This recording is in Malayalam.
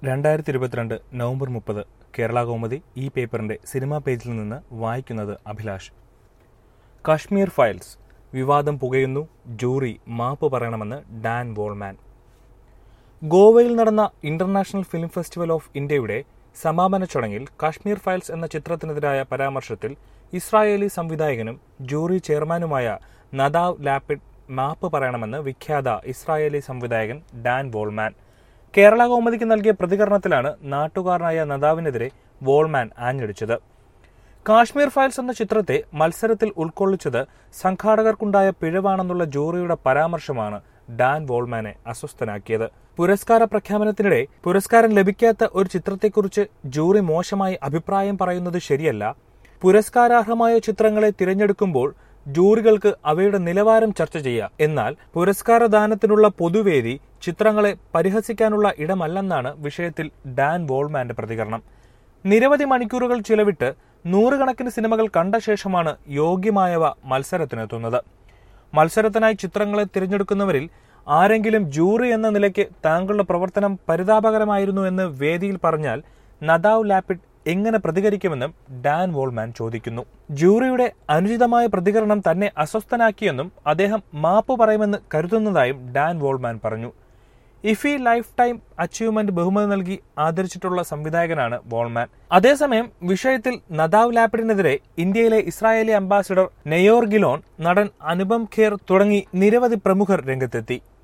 2022 നവംബർ 30 കേരള കൗമുദി ഈ പേപ്പറിന്റെ സിനിമാ പേജിൽ നിന്ന് വായിക്കുന്നത് അഭിലാഷ്. കാശ്മീർ ഫയൽസ് വിവാദം പുകയുന്നു, ജൂറി മാപ്പ് പറയണമെന്ന് ഡാൻ വോൾമാൻ. ഗോവയിൽ നടന്ന ഇന്റർനാഷണൽ ഫിലിം ഫെസ്റ്റിവൽ ഓഫ് ഇന്ത്യയുടെ സമാപന ചടങ്ങിൽ കാശ്മീർ ഫയൽസ് എന്ന ചിത്രത്തിനെതിരായ പരാമർശത്തിൽ ഇസ്രായേലി സംവിധായകനും ജൂറി ചെയർമാനുമായ നദാവ് ലാപിഡ് മാപ്പ് പറയണമെന്ന് വിഖ്യാത ഇസ്രായേലി സംവിധായകൻ ഡാൻ വോൾമാൻ. കേരള കൗമുദിക്ക് നൽകിയ പ്രതികരണത്തിലാണ് നാട്ടുകാരനായ നദാവിനെതിരെ വോൾമാൻ ആഞ്ഞടിച്ചത്. കാശ്മീർ ഫയൽസ് എന്ന ചിത്രത്തെ മത്സരത്തിൽ ഉൾക്കൊള്ളിച്ചത് സംഘാടകർക്കുണ്ടായ പിഴവാണെന്നുള്ള ജൂറിയുടെ പരാമർശമാണ് ഡാൻ വോൾമാനെ അസ്വസ്ഥനാക്കിയത്. പുരസ്കാര പ്രഖ്യാപനത്തിനിടെ പുരസ്കാരം ലഭിക്കാത്ത ഒരു ചിത്രത്തെക്കുറിച്ച് ജൂറി മോശമായി അഭിപ്രായം പറയുന്നത് ശരിയല്ല. പുരസ്കാരാർഹമായ ചിത്രങ്ങളെ തിരഞ്ഞെടുക്കുമ്പോൾ ജൂറികൾക്ക് അവയുടെ നിലവാരം ചർച്ച ചെയ്യാം. എന്നാൽ പുരസ്കാരദാനത്തിനുള്ള പൊതുവേദി ചിത്രങ്ങളെ പരിഹസിക്കാനുള്ള ഇടമല്ലെന്നാണ് വിഷയത്തിൽ ഡാൻ വോൾമാന്റെ പ്രതികരണം. നിരവധി മണിക്കൂറുകൾ ചിലവിട്ട് നൂറുകണക്കിന് സിനിമകൾ കണ്ട ശേഷമാണ് യോഗ്യമായവ മത്സരത്തിനെത്തുന്നത്. മത്സരത്തിനായി ചിത്രങ്ങളെ തിരഞ്ഞെടുക്കുന്നവരിൽ ആരെങ്കിലും ജൂറി എന്ന നിലയ്ക്ക് താങ്കളുടെ പ്രവർത്തനം പരിതാപകരമായിരുന്നു എന്ന് വേദിയിൽ പറഞ്ഞാൽ നദാവ് ലാപിഡ് എങ്ങനെ പ്രതികരിക്കുമെന്നും ഡാൻ വോൾമാൻ ചോദിക്കുന്നു. ജൂറിയുടെ അനുചിതമായ പ്രതികരണം തന്നെ അസ്വസ്ഥനാക്കിയെന്നും അദ്ദേഹം മാപ്പ് പറയുമെന്ന് കരുതുന്നതായും ഡാൻ വോൾമാൻ പറഞ്ഞു. ഇഫി ലൈഫ് ടൈം അച്ചീവ്മെന്റ് ബഹുമതി നൽകി ആദരിച്ചിട്ടുള്ള സംവിധായകനാണ് വോൾമാൻ. അതേസമയം വിഷയത്തിൽ നദാവ് ലാപിഡിനെതിരെ ഇന്ത്യയിലെ ഇസ്രായേലി അംബാസിഡർ നെയോർ ഗിലോൺ, നടൻ അനുപം ഖേർ തുടങ്ങി നിരവധി പ്രമുഖർ രംഗത്തെത്തി.